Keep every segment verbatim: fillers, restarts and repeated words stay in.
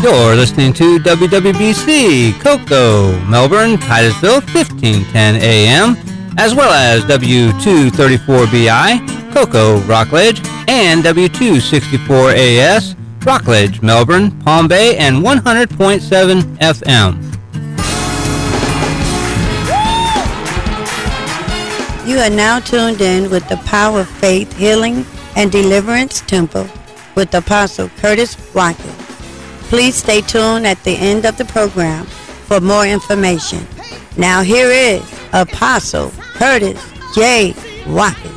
You're listening to W W B C, Cocoa, Melbourne, Titusville, fifteen ten A M, as well as W two thirty-four B I, Cocoa, Rockledge, and W two sixty-four A S, Rockledge, Melbourne, Palm Bay, and one hundred point seven F M. You are now tuned in with the Power of Faith, Healing, and Deliverance Temple with Apostle Curtis Watkins. Please stay tuned at the end of the program for more information. Now here is Apostle Curtis J. Watkins.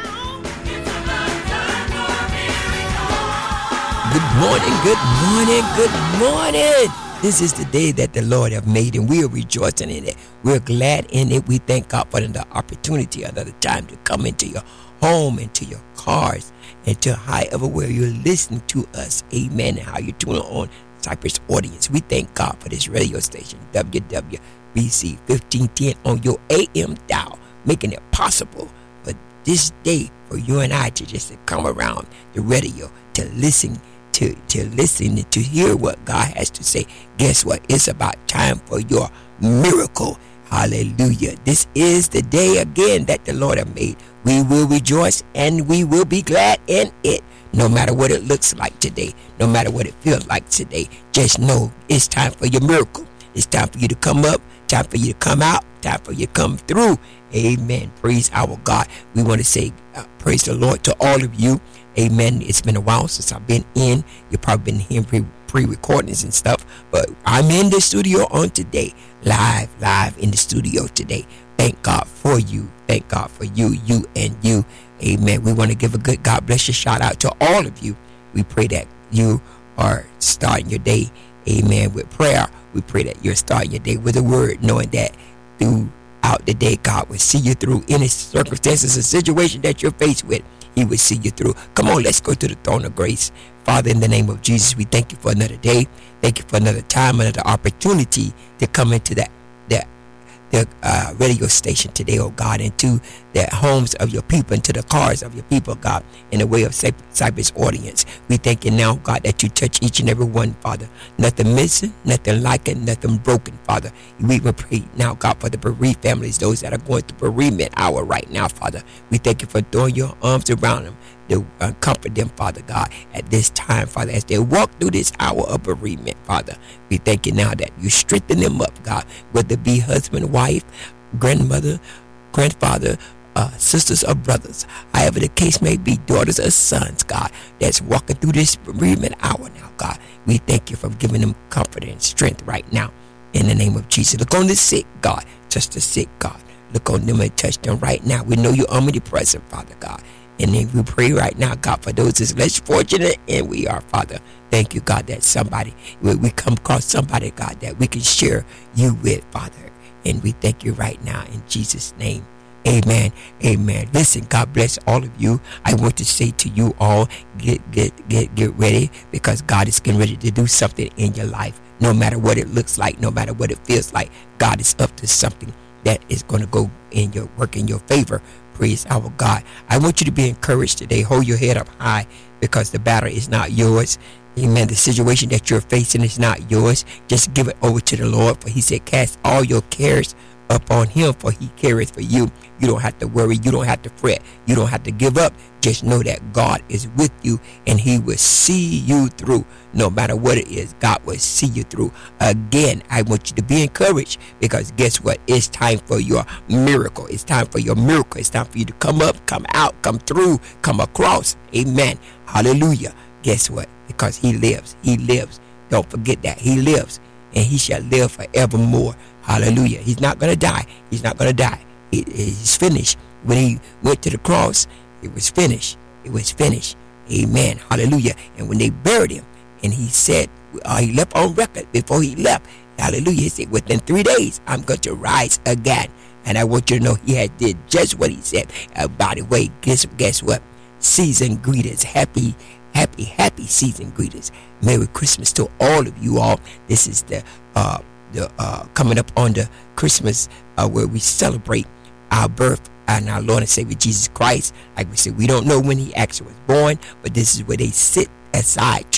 Good morning, good morning, good morning. This is the day that the Lord have made, and we are rejoicing in it. We're glad in it. We thank God for the opportunity, another time to come into your home, into your cars, and to however where you're listening to us. Amen. And how you're tuning on Cypress audience. We thank God for this radio station, W W B C fifteen ten on your A M dial, making it possible for this day for you and I to just come around the radio to listen to to listen to hear what God has to say. Guess what? It's about time for your miracle. Hallelujah. This is the day again that the Lord has made. We will rejoice and we will be glad in it. No matter what it looks like today, no matter what it feels like today, just know it's time for your miracle. It's time for you to come up, time for you to come out, time for you to come through. Amen. Praise our God. We want to say uh, praise the Lord to all of you. Amen. It's been a while since I've been in. You've probably been hearing pre- pre-recordings and stuff, but I'm in the studio on today, live, live in the studio today. Thank God for you. Thank God for you, you and you. Amen. We want to give a good God bless you shout out to all of you. We pray that you are starting your day, amen, with prayer. We pray that you're starting your day with a word, knowing that throughout the day, God will see you through any circumstances or situation that you're faced with. He will see you through. Come on, let's go to the throne of grace. Father, in the name of Jesus, we thank you for another day. Thank you for another time, another opportunity to come into that, that the uh, radio station today, oh God, into the homes of your people, into the cars of your people, God, in the way of Cypress audience. We thank you now, God, that you touch each and every one, Father. Nothing missing, nothing lacking, nothing broken, Father. We will pray now, God, for the bereaved families, those that are going through bereavement hour right now, Father. We thank you for throwing your arms around them to uh, comfort them, Father God, at this time, Father, as they walk through this hour of bereavement, Father. We thank you now that you strengthen them up, God, whether it be husband, wife, grandmother, grandfather, uh, sisters or brothers, however the case may be, daughters or sons, God, that's walking through this bereavement hour now, God. We thank you for giving them comfort and strength right now, in the name of Jesus. Look on the sick, God. Touch the sick, God. Look on them and touch them right now. We know you're omnipresent, Father God. And then we pray right now, God, for those that's less fortunate, and we are, Father. Thank you, God, that somebody, we come across somebody, God, that we can share you with, Father. And we thank you right now in Jesus' name. Amen. Amen. Listen, God bless all of you. I want to say to you all, get, get, get, get ready, because God is getting ready to do something in your life. No matter what it looks like, no matter what it feels like, God is up to something that is going to go in your work in your favor. Praise our God. I want you to be encouraged today. Hold your head up high, because the battle is not yours. Amen. The situation that you're facing is not yours. Just give it over to the Lord, for he said, cast all your cares upon him, for he careth for you. You don't have to worry. You don't have to fret. You don't have to give up. Just know that God is with you, and he will see you through. No matter what it is, God will see you through. Again, I want you to be encouraged, because guess what? It's time for your miracle. It's time for your miracle. It's time for you to come up, come out, come through, come across. Amen. Hallelujah. Guess what? Because he lives. He lives. Don't forget that. He lives, and he shall live forevermore. Hallelujah. He's not going to die. He's not going to die. He, he's finished. When he went to the cross, it was finished. It was finished. Amen. Hallelujah. And when they buried him, and he said, uh, he left on record before he left, hallelujah, he said, within three days, I'm going to rise again. And I want you to know he had did just what he said. Uh, by the way, guess, guess what? Season greetings. Happy, happy, happy season greetings. Merry Christmas to all of you all. This is the, uh, the uh, coming up on the Christmas uh, where we celebrate our birth and our Lord and Savior Jesus Christ. Like we said, we don't know when he actually was born, but this is where they sit aside to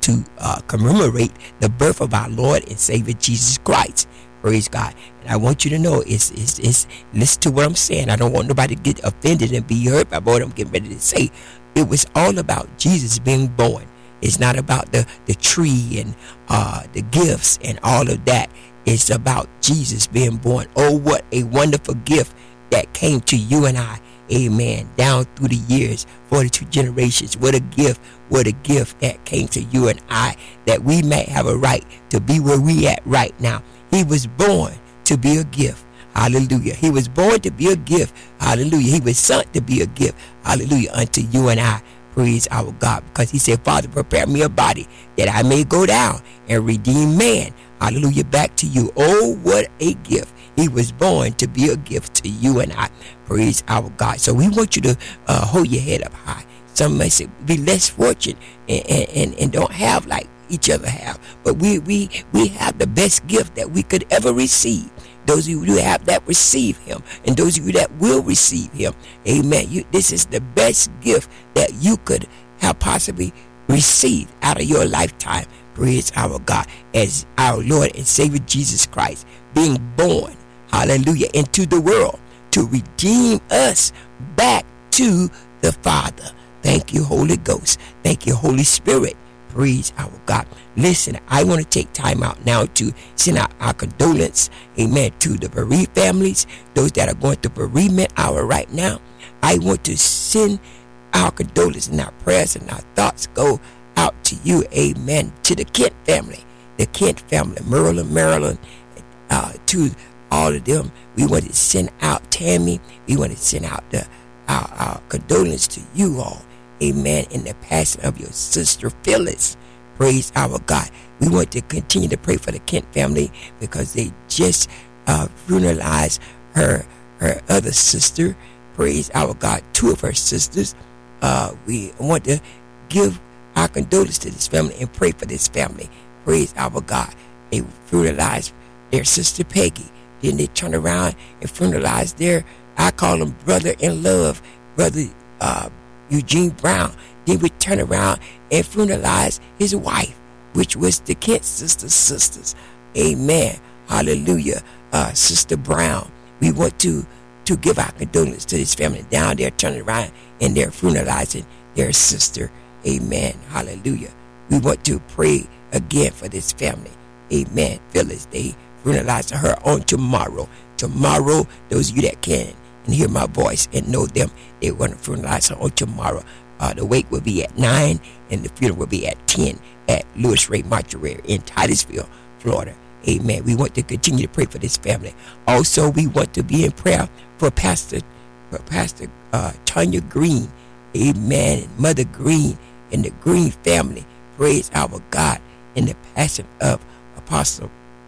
to uh, commemorate the birth of our Lord and Savior Jesus Christ. Praise God. And I want you to know, it's, it's, it's, listen to what I'm saying. I don't want nobody to get offended and be hurt by what I'm getting ready to say. It was all about Jesus being born. It's not about the, the tree and uh, the gifts and all of that. It's about Jesus being born. Oh, what a wonderful gift that came to you and I. Amen. Down through the years, forty-two generations. What a gift. What a gift that came to you and I, that we may have a right to be where we at right now. He was born to be a gift. Hallelujah. He was born to be a gift. Hallelujah. He was sent to be a gift. Hallelujah. Unto you and I. Praise our God. Because he said, Father, prepare me a body that I may go down and redeem man. Hallelujah. Back to you. Oh, what a gift. He was born to be a gift to you and I. Praise our God. So we want you to uh, hold your head up high. Some may say be less fortunate and, and, and don't have like each other have. But we, we, we have the best gift that we could ever receive. Those of you who have that, receive him. And those of you that will receive him, amen. You, this is the best gift that you could have possibly received out of your lifetime. Praise our God, as our Lord and Savior Jesus Christ being born, hallelujah, into the world to redeem us back to the Father. Thank you, Holy Ghost. Thank you, Holy Spirit. Praise our God. Listen, I want to take time out now to send out our condolence, amen, to the bereaved families, those that are going through bereavement hour right now. I want to send our condolence and our prayers and our thoughts go out to you, amen, to the Kent family, the Kent family, Maryland, Maryland, uh, to all of them. We want to send out Tammy. We want to send out the, our, our condolence to you all, amen, in the passing of your sister Phyllis. Praise our God. We want to continue to pray for the Kent family because they just uh, funeralized her her other sister. Praise our God. Two of her sisters. Uh, we want to give our condolences to this family and pray for this family. Praise our God. They funeralized their sister Peggy. Then they turn around and funeralized their, I call him brother in love, brother uh, Eugene Brown. Then we turn around and funeralize his wife, which was the Kent sisters' sisters. Amen. Hallelujah. Uh, Sister Brown. We want to to give our condolences to this family down there, turning around and they're funeralizing their sister. Amen. Hallelujah. We want to pray again for this family. Amen. Phyllis, they funeralize her on tomorrow. Tomorrow, those of you that can and hear my voice and know them, they want to funeralize her on tomorrow. Uh, the wake will be at nine and the funeral will be at ten at Lewis Ray Mortuary in Titusville, Florida. Amen. We want to continue to pray for this family. Also, we want to be in prayer for Pastor for Pastor uh, Tanya Green. Amen. And Mother Green and the Green family. Praise our God in the passing of Apostle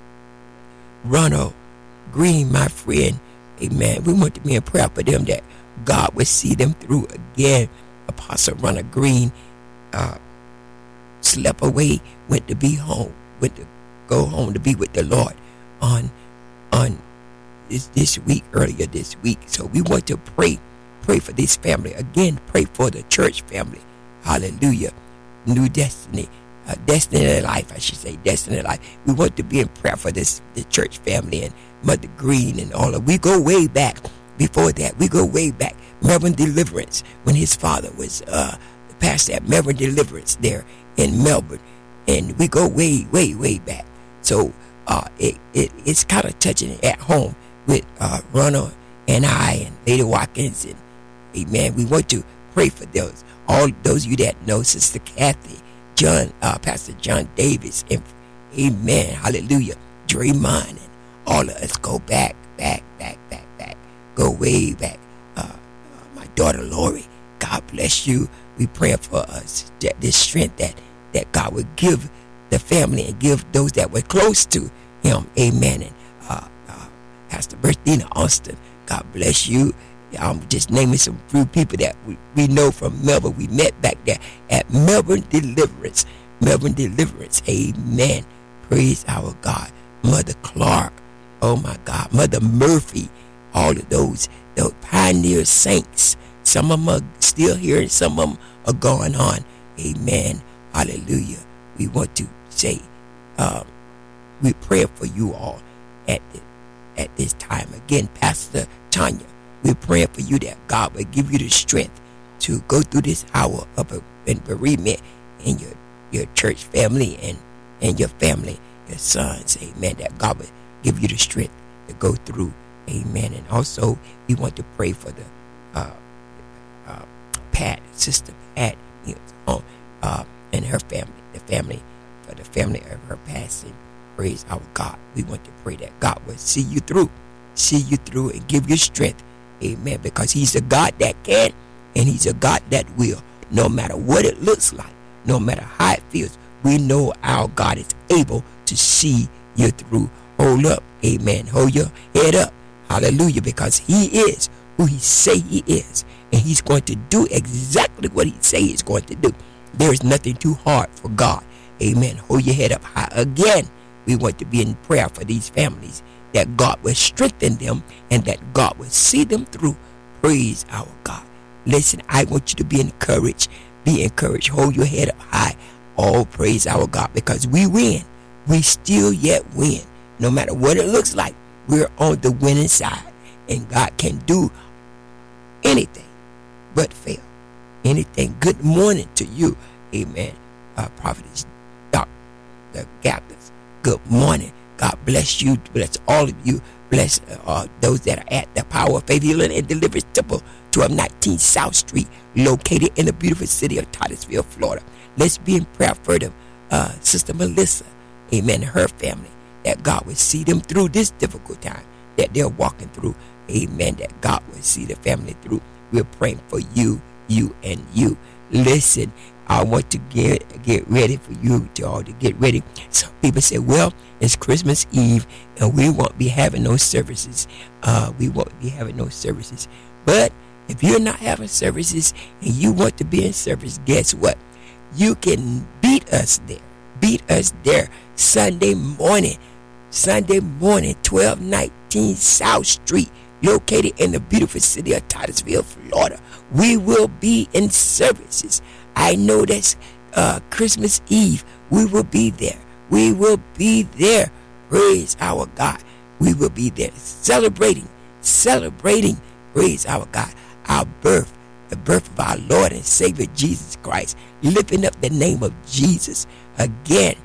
Ronald Green, my friend. Amen. We want to be in prayer for them that God will see them through again. Apostle Ronald Green uh, slept away, went to be home, went to go home to be with the Lord on on this, this week, earlier this week. So we want to pray, pray for this family. Again, pray for the church family. Hallelujah. New destiny. Uh, destiny life, I should say. Destiny life. We want to be in prayer for this the church family and Mother Green and all of. We go way back. Before that, we go way back. Melvin Deliverance, when his father was uh, the pastor at Melvin Deliverance there in Melbourne. And we go way, way, way back. So uh, it, it it's kind of touching at home with uh, Ronald and I and Lady Watkins. And amen. We want to pray for those. All those of you that know Sister Kathy, John, uh, Pastor John Davis, and amen. Hallelujah. Draymond and all of us go back, back, back, back, back. Go way back. Uh, uh, my daughter Lori, God bless you. We pray for us that this strength that that God would give the family and give those that were close to him. Amen. And uh, uh, Pastor Bertina Austin, God bless you. I'm just naming some few people that we, we know from Melbourne. We met back there at Melbourne Deliverance. Melbourne Deliverance. Amen. Praise our God. Mother Clark. Oh my God. Mother Murphy. All of those, those pioneer saints. Some of them are still here and some of them are going on. Amen. Hallelujah. we want to say, um, we're praying for you all at the, at this time. Again, Pastor Tanya, we're praying for you that God will give you the strength to go through this hour of a, in bereavement in your, your church family and, and your family, your sons. Amen. That God will give you the strength to go through. Amen. And also, we want to pray for the uh, uh, Pat, Sister Pat, you know, uh, and her family, the family, for the family of her passing. Praise our God. We want to pray that God will see you through, see you through and give you strength. Amen. Because he's a God that can and he's a God that will. No matter what it looks like, no matter how it feels, we know our God is able to see you through. Hold up. Amen. Hold your head up. Hallelujah. Because he is who he say he is. And he's going to do exactly what he say he's going to do. There is nothing too hard for God. Amen. Hold your head up high. Again, we want to be in prayer for these families, that God will strengthen them and that God will see them through. Praise our God. Listen, I want you to be encouraged. Be encouraged. Hold your head up high. Oh, praise our God, because we win. We still yet win. No matter what it looks like, we're on the winning side. And God can do anything but fail. Anything. Good morning to you. Amen. Uh, Prophetess Doctor Gathers. Good morning. God bless you. Bless all of you. Bless uh, those that are at the Power of Faith Healing and Deliverance Temple, twelve nineteen South Street, located in the beautiful city of Titusville, Florida. Let's be in prayer for them. Uh, Sister Melissa, amen, her family, that God will see them through this difficult time that they're walking through. Amen. That God will see the family through. We're praying for you, you, and you. Listen, I want to get get ready for you to all to get ready. Some people say, well, it's Christmas Eve and we won't be having no services. Uh, we won't be having no services. But if you're not having services and you want to be in service, guess what? You can beat us there. Beat us there Sunday morning. Sunday morning, twelve nineteen South Street, located in the beautiful city of Titusville, Florida. We will be in services. I know that's uh, Christmas Eve. We will be there. We will be there. Praise our God. We will be there celebrating, celebrating, praise our God, our birth, the birth of our Lord and Savior Jesus Christ, lifting up the name of Jesus. Again,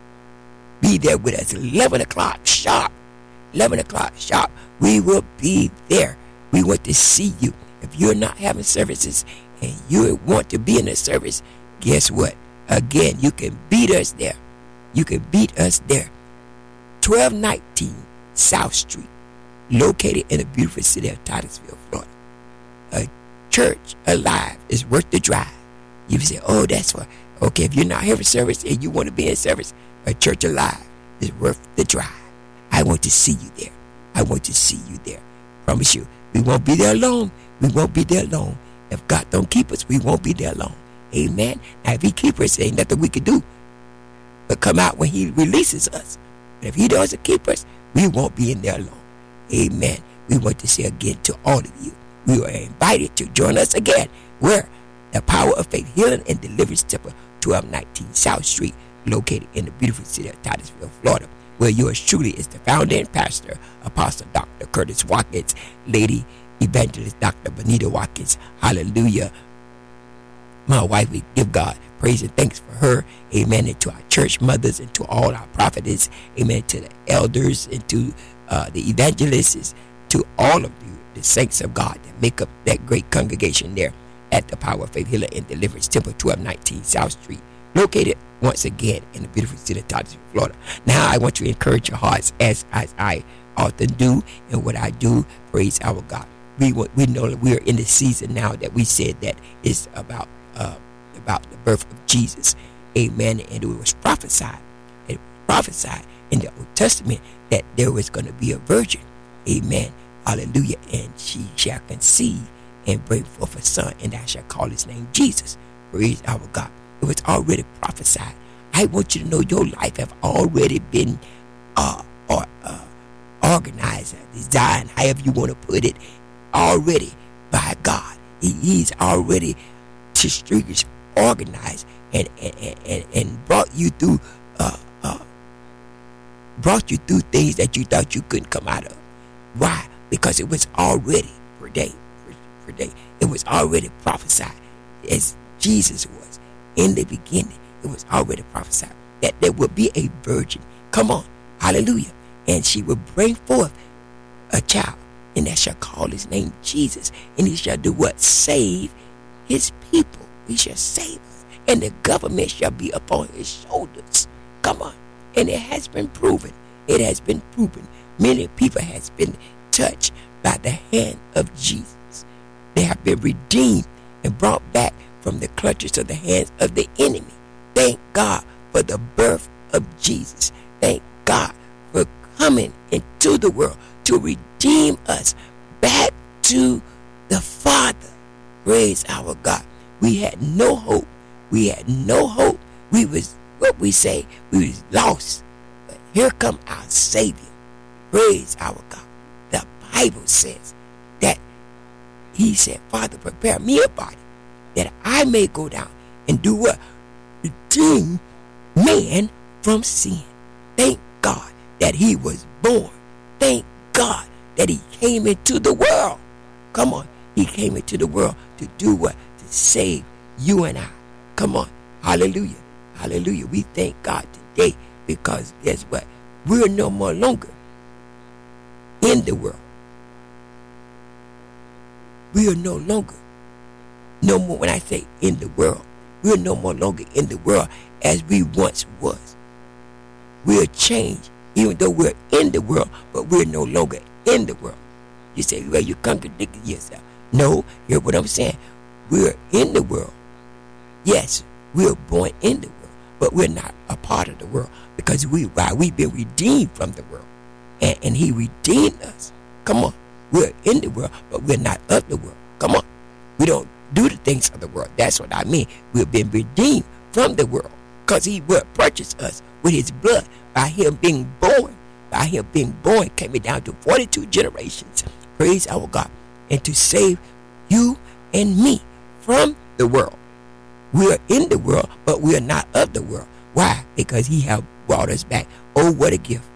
be there with us, eleven o'clock sharp, eleven o'clock sharp. We will be there. We want to see you. If you're not having services and you want to be in a service, guess what? Again, you can beat us there. You can beat us there. twelve nineteen South Street, located in the beautiful city of Titusville, Florida. A church alive is worth the drive. You say, oh, that's what. Okay, if you're not having service and you want to be in service, a church alive is worth the drive. I want to see you there. I want to see you there. Promise you, we won't be there alone. We won't be there alone. If God don't keep us, we won't be there alone. Amen. Now, if he keep us, ain't nothing we can do but come out when he releases us. But if he doesn't keep us, we won't be in there alone. Amen. We want to say again to all of you, we are invited to join us again. Where? The Power of Faith Healing and Deliverance Temple, twelve nineteen South Street, located in the beautiful city of Titusville, Florida, where yours truly is the founder and pastor, Apostle Doctor Curtis Watkins, Lady Evangelist Doctor Benita Watkins. Hallelujah. My wife, we give God praise and thanks for her. Amen. And to our church mothers and to all our prophetess. Amen. To the elders and to uh, the evangelists, to all of you, the saints of God that make up that great congregation there at the Power of Faith Healing and Deliverance Temple, twelve nineteen South Street, located once again in the beautiful city of Titusville, Florida. Now, I want to encourage your hearts as, as I often do and what I do. Praise our God. We we know that we are in the season now that we said that is about uh, about the birth of Jesus. Amen. And it was prophesied. It was prophesied in the Old Testament that there was going to be a virgin. Amen. Hallelujah. And she shall conceive and bring forth a son, and thou shalt call his name Jesus. Praise our God. It was already prophesied. I want you to know your life have already been uh, or, uh, organized, designed, however you want to put it, already by God. He, he's already, his street is organized and and, and, and brought you through uh, uh, brought you through things that you thought you couldn't come out of. Why? Because it was already predate, predate. It was already prophesied, as Jesus was in the beginning. It was already prophesied that there would be a virgin. Come on, hallelujah, and she would bring forth a child, and that shall call his name Jesus, and he shall do what? Save his people. He shall save us, and the government shall be upon his shoulders. Come on, and it has been proven. It has been proven. Many people has been touched by the hand of Jesus. They have been redeemed and brought back from the clutches of the hands of the enemy. Thank God for the birth of Jesus. Thank God for coming into the world to redeem us back to the Father. Praise our God. We had no hope. We had no hope. We was, what we say, we was lost. But here come our Savior. Praise our God. The Bible says that he said, Father, prepare me a body that I may go down and do what? Redeem man from sin. Thank God that he was born. Thank God that he came into the world. Come on. He came into the world to do what? To save you and I. Come on. Hallelujah. Hallelujah. We thank God today because guess what? We're no more longer in the world. We are no longer, no more, when I say in the world, we are no more longer in the world as we once was. We are changed, even though we're in the world, but we're no longer in the world. You say, well, you contradicted yourself. No, hear what I'm saying. We're in the world. Yes, we're born in the world, but we're not a part of the world because we, why we've been redeemed from the world. And, and he redeemed us. Come on. We're in the world, but we're not of the world. Come on. We don't do the things of the world. That's what I mean. We've been redeemed from the world because he will purchase us with his blood by him being born. By him being born, came down to forty-two generations. Praise our God. And to save you and me from the world. We are in the world, but we are not of the world. Why? Because he have brought us back. Oh, what a gift.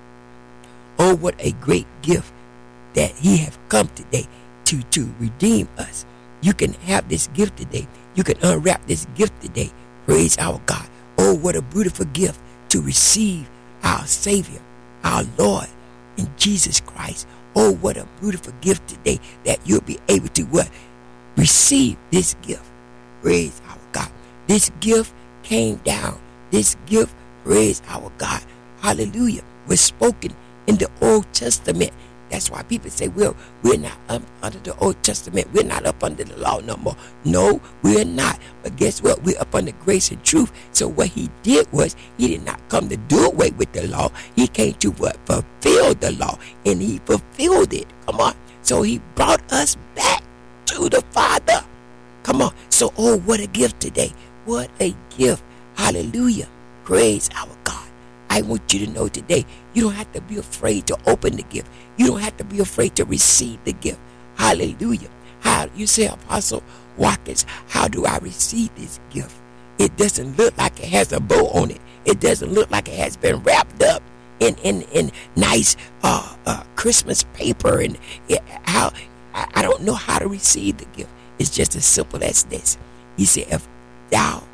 Oh, what a great gift that he have come today to, to redeem us. You can have this gift today. You can unwrap this gift today. Praise our God. Oh, what a beautiful gift to receive our Savior, our Lord, in Jesus Christ. Oh, what a beautiful gift today that you'll be able to what? Receive this gift. Praise our God. This gift came down. This gift, praise our God. Hallelujah. Was spoken in the Old Testament. That's why people say, well, we're not up under the Old Testament. We're not up under the law no more. No, we're not. But guess what? We're up under grace and truth. So what he did was he did not come to do away with the law. He came to what? Fulfill the law. And he fulfilled it. Come on. So he brought us back to the Father. Come on. So, oh, what a gift today. What a gift. Hallelujah. Praise our God. I want you to know today, you don't have to be afraid to open the gift. You don't have to be afraid to receive the gift. Hallelujah. How you say, Apostle Watkins, how do I receive this gift? It doesn't look like it has a bow on it. It doesn't look like it has been wrapped up in in, in nice uh, uh, Christmas paper. And it, how I, I don't know how to receive the gift. It's just as simple as this. He said, if thou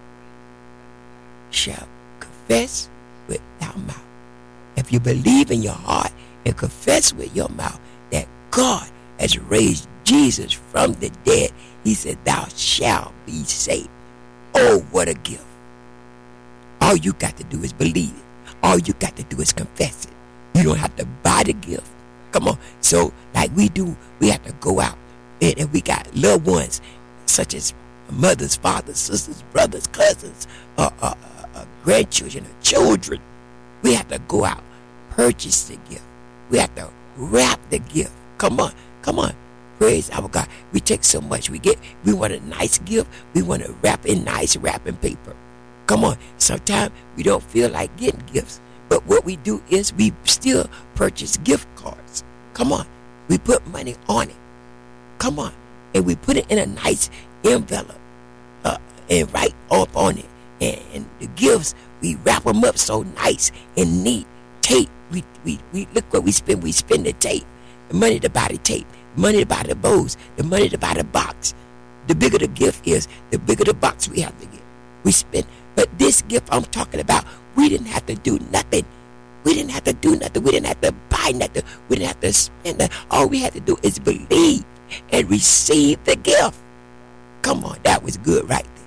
shalt confess with thy mouth, if you believe in your heart and confess with your mouth that God has raised Jesus from the dead, he said, thou shalt be saved. Oh, what a gift. All you got to do is believe it. All you got to do is confess it. You don't have to buy the gift. Come on. So like we do, we have to go out. And, and we got loved ones such as mothers, fathers, sisters, brothers, cousins, uh, uh, uh, grandchildren, or children. We have to go out, purchase the gift. We have to wrap the gift. Come on, come on. Praise our God. We take so much. We get. We want a nice gift. We want to wrap in nice wrapping paper. Come on. Sometimes we don't feel like getting gifts. But what we do is we still purchase gift cards. Come on. We put money on it. Come on. And we put it in a nice envelope. Uh, and write up on it. And, and the gifts, we wrap them up so nice and neat. Tape, we, we, we look what we spend. We spend the tape, the money to buy the tape, the money to buy the bows, the money to buy the box. The bigger the gift is, the bigger the box we have to get. We spend. But this gift I'm talking about, we didn't have to do nothing. We didn't have to do nothing. We didn't have to buy nothing. We didn't have to spend nothing. All we had to do is believe and receive the gift. Come on, that was good right there.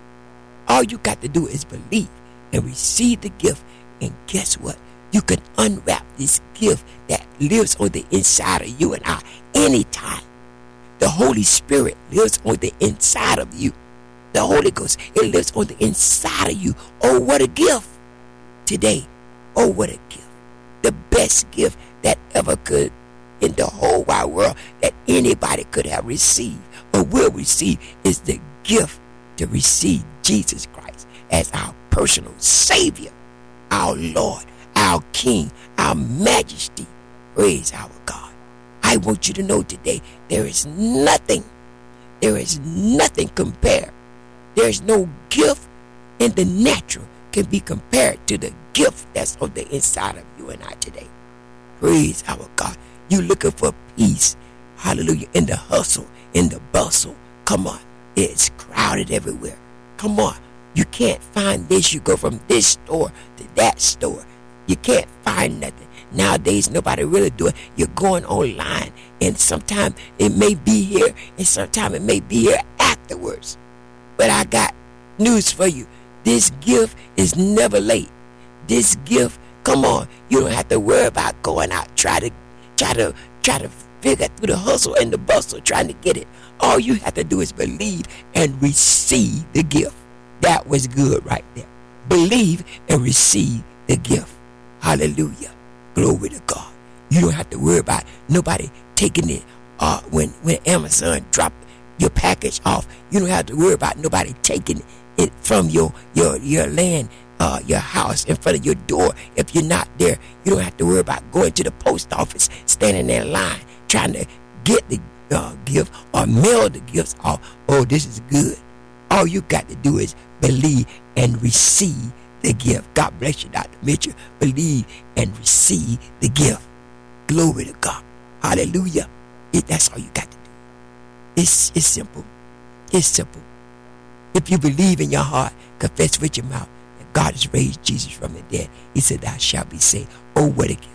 All you got to do is believe and receive the gift. And guess what? You can unwrap this gift that lives on the inside of you and I anytime. The Holy Spirit lives on the inside of you. The Holy Ghost, it lives on the inside of you. Oh, what a gift today. Oh, what a gift. The best gift that ever could in the whole wide world that anybody could have received or will receive is the gift to receive Jesus Christ as our personal Savior, our Lord, our King, our Majesty. Praise our God. I want you to know today there is nothing, there is nothing compared. There is no gift in the natural can be compared to the gift that's on the inside of you and I today. Praise our God. You looking for peace. Hallelujah. In the hustle, in the bustle. Come on. It's crowded everywhere. Come on. You can't find this. You go from this store to that store. You can't find nothing. Nowadays, nobody really do it. You're going online, and sometimes it may be here, and sometimes it may be here afterwards. But I got news for you. This gift is never late. This gift, come on, you don't have to worry about going out, try to, try to, try to figure through the hustle and the bustle, trying to get it. All you have to do is believe and receive the gift. That was good right there. Believe and receive the gift. Hallelujah. Glory to God. You don't have to worry about nobody taking it. Uh, when when Amazon drop your package off, you don't have to worry about nobody taking it from your your your land, uh, your house, in front of your door. If you're not there, you don't have to worry about going to the post office, standing there in line, trying to get the uh, gift or mail the gifts off. Oh, this is good. All you got to do is believe and receive the gift. God bless you, Doctor Mitchell. Believe and receive the gift. Glory to God. Hallelujah. It, that's all you got to do. It's, it's simple. It's simple. If you believe in your heart, confess with your mouth that God has raised Jesus from the dead, he said, thou shalt be saved. Oh, what a gift.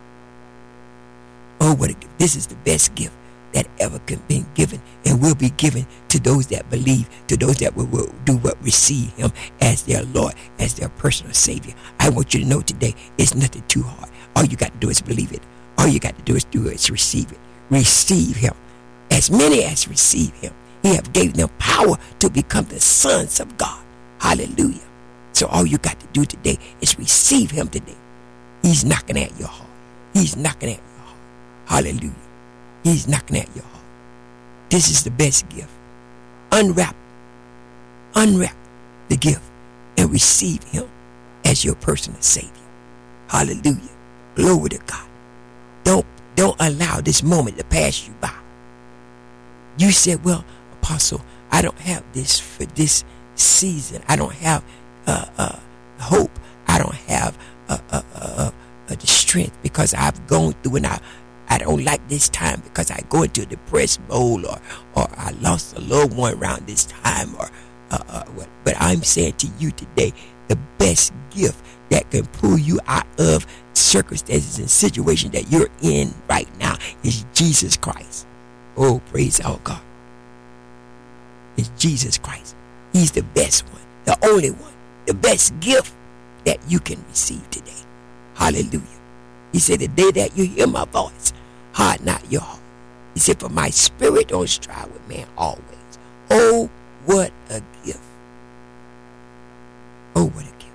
Oh, what a gift. This is the best gift that ever could be given and will be given to those that believe, to those that will, will do what, receive him as their Lord, as their personal Savior. I want you to know today, it's nothing too hard. All you got to do is believe it. All you got to do is do is receive it. Receive him. As many as receive him, he have gave them power to become the sons of God. Hallelujah. So all you got to do today is receive him today. He's knocking at your heart. He's knocking at your heart. Hallelujah. He's knocking at your heart. This is the best gift. Unwrap, unwrap the gift and receive him as your personal Savior. Hallelujah. Glory to God. Don't, don't allow this moment to pass you by. You said, well, Apostle, I don't have this for this season. I don't have uh, uh, hope. I don't have uh, uh, uh, uh, the strength because I've gone through and I I don't like this time because I go into a depressed mode, or or I lost a loved one around this time, or uh, uh, what. But I'm saying to you today, the best gift that can pull you out of circumstances and situations that you're in right now is Jesus Christ. Oh, praise our God. It's Jesus Christ. He's the best one, the only one, the best gift that you can receive today. Hallelujah. He said, the day that you hear my voice, harden not your heart. He said, for my spirit don't strive with man always. Oh, what a gift. Oh, what a gift.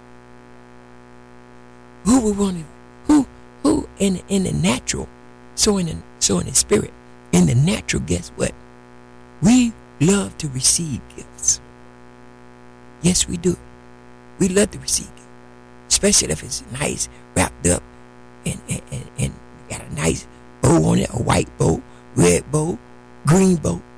Who would want to, who, who in, in the natural, so in the, so in the spirit, in the natural, guess what? We love to receive gifts. Yes, we do. We love to receive gifts, especially if it's nice, wrapped up, and, and, and, and got a nice bow on it, a white bow, red bow, green bow.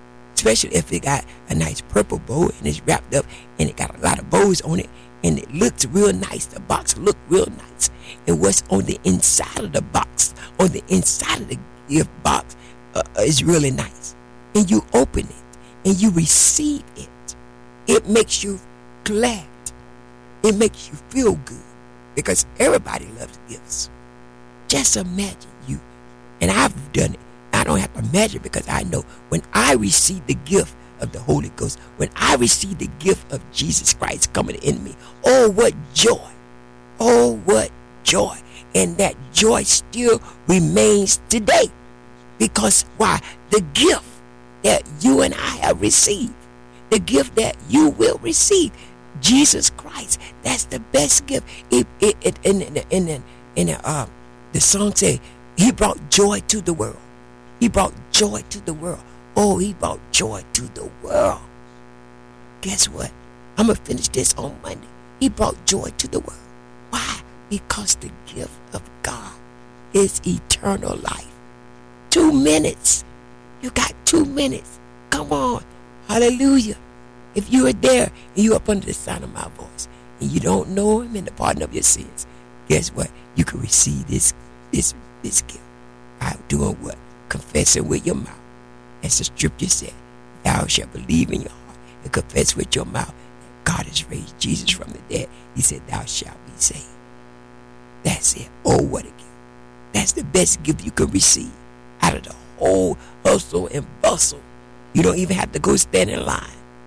especially if it got a nice purple bow and it's wrapped up and it got a lot of bows on it and it looks real nice. The box look real nice. And what's on the inside of the box, on the inside of the gift box, uh, is really nice. And you open it and you receive it. It makes you glad. It makes you feel good because everybody loves gifts. Just imagine you, and I've done it. I don't have to imagine because I know when I receive the gift of the Holy Ghost, when I receive the gift of Jesus Christ coming in me, oh, what joy. Oh, what joy. And that joy still remains today. Because why? The gift that you and I have received, the gift that you will receive, Jesus Christ, that's the best gift. It, it, it, in in, in, in, in uh, the song say, he brought joy to the world. He brought joy to the world. Oh, he brought joy to the world. Guess what? I'm going to finish this on Monday. He brought joy to the world. Why? Because the gift of God is eternal life. Two minutes. You got two minutes. Come on. Hallelujah. If you are there and you up under the sound of my voice and you don't know him in the pardon of your sins, guess what? You can receive this this this gift by doing what? Confessing with your mouth. As the scripture said, thou shalt believe in your heart and confess with your mouth that God has raised Jesus from the dead. He said, thou shalt be saved. That's it. Oh, what a gift. That's the best gift you can receive out of the whole hustle and bustle. You don't even have to go stand in line.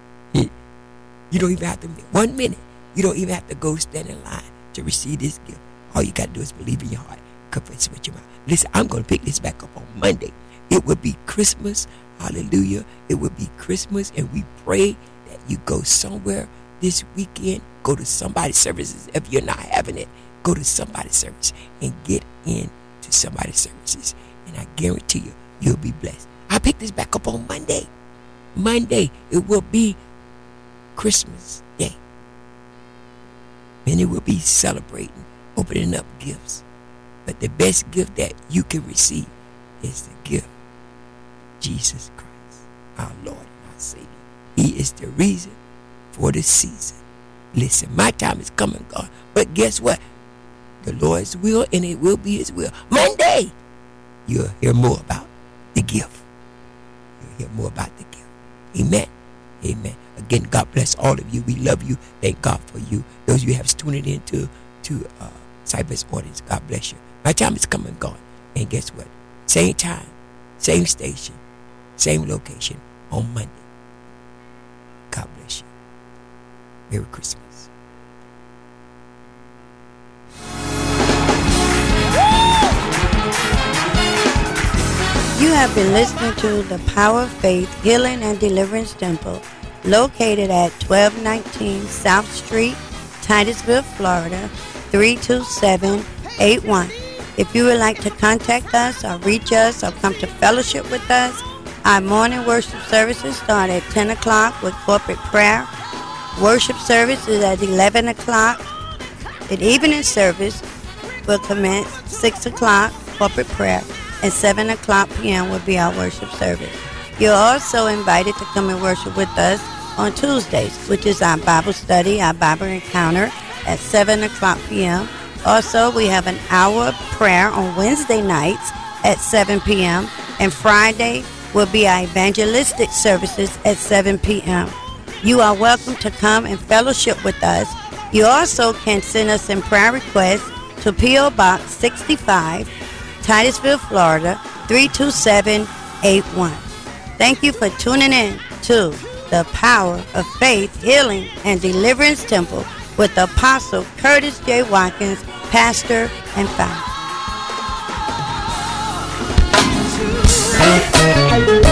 You don't even have to, one minute, you don't even have to go stand in line to receive this gift. All you got to do is believe in your heart, confess with your mouth. Listen, I'm going to pick this back up on Monday. It will be Christmas. Hallelujah. It will be Christmas, and we pray that you go somewhere this weekend. Go to somebody's services. If you're not having it, go to somebody's service and get into somebody's services. And I guarantee you, you'll be blessed. I'll pick this back up on Monday. Monday, it will be Christmas Day. And it will be celebrating, opening up gifts. But the best gift that you can receive is the gift, Jesus Christ, our Lord and our Savior. He is the reason for the season. Listen, my time is come and gone. But guess what? The Lord's will, and it will be his will. Monday, you'll hear more about the gift. You'll hear more about the gift. Amen. Amen. Again, God bless all of you. We love you. Thank God for you. Those of you who have tuned in to, to uh, Cypress audience, God bless you. My time is come and gone. And guess what? Same time, same station, same location on Monday. God bless you. Merry Christmas. You have been listening to the Power of Faith Healing and Deliverance Temple, located at twelve nineteen South Street, Titusville, Florida, three two seven eight one. If you would like to contact us or reach us or come to fellowship with us, our morning worship services start at ten o'clock with corporate prayer. Worship service is at eleven o'clock. The evening service will commence six o'clock, corporate prayer, and seven o'clock p.m. will be our worship service. You're also invited to come and worship with us on Tuesdays, which is our Bible study, our Bible encounter at seven o'clock p.m. Also, we have an hour of prayer on Wednesday nights at seven p.m. and Friday will be our evangelistic services at seven p.m. You are welcome to come and fellowship with us. You also can send us in prayer requests to P O. Box sixty-five, Titusville, Florida, three two seven eight one. Thank you for tuning in to the Power of Faith, Healing, and Deliverance Temple with Apostle Curtis J. Watkins, pastor and founder.